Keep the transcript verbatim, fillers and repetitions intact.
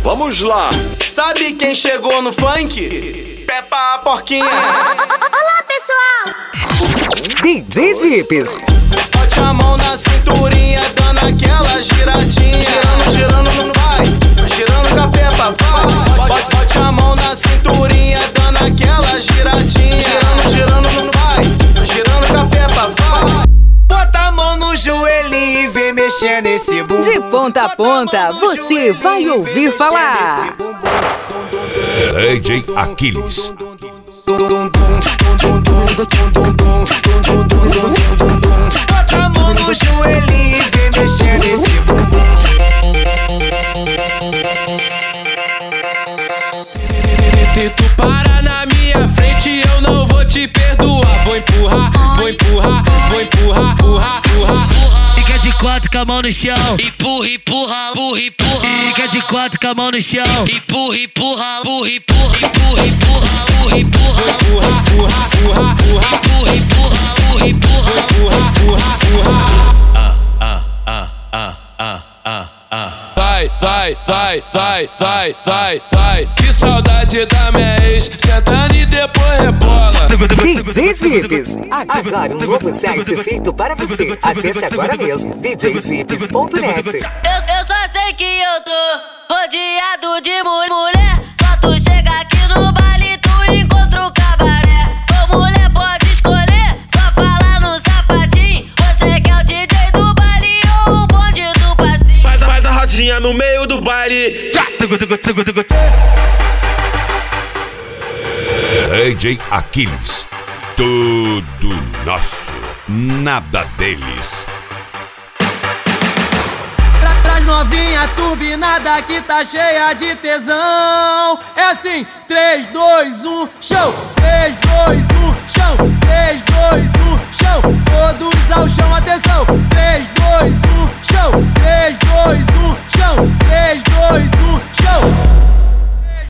Vamos lá. Sabe quem chegou no funk? Peppa a porquinha. Olá, pessoal. D Js V I Ps. Bote a mão na cinturinha, dando aquela giradinha. Girando, girando, não vai. Girando com a Peppa, vai. Bote, bote a mão na cinturinha, dando aquela giradinha. Girando, girando, não vai. Girando com a Peppa, vai. Bota a mão no joelhinho e vem mexer nesse bumbum. De ponta a ponta, você vai ouvir falar. D J Aquiles. Bota a mão no joelhinho e vem mexer nesse bumbum. Se tu parar na minha frente, eu não vou te perdoar. Vou empurrar, vou empurrar, vou empurrar, empurrar, empurrar. Fica de quatro com a mão no chão. Empurra, empurra, empurra, empurra. Fica de quatro com a mão no chão. Empurra, empurra, empurra, empurra, empurra, empurra, empurra, empurra, empurra, empurra, empurra, empurra, empurra, empurra, empurra, empurra. Vai, vai, vai, vai, vai, vai, vai. Que saudade da minha ex, sentando e depois rebola. D Js V I Ps. Agora um novo site feito para você. Acesse agora mesmo d js v i ps ponto net. Eu, eu só sei que eu tô rodeado de mu- mulher. Só tu chega aqui no baile, tu encontra o cabaré. Ô mulher, pode escolher, só falar no sapatinho. Você quer o D J do baile ou o bonde do passinho? Faz a, faz a rodinha no meio do baile. D J Aquiles. Tudo nosso, nada deles. Pra, pras novinha turbinada que tá cheia de tesão. É assim, três, dois, um, show. três, dois, um, chão. três, dois, um, chão. Todos ao chão, atenção. três, dois, um, chão. três, dois, um,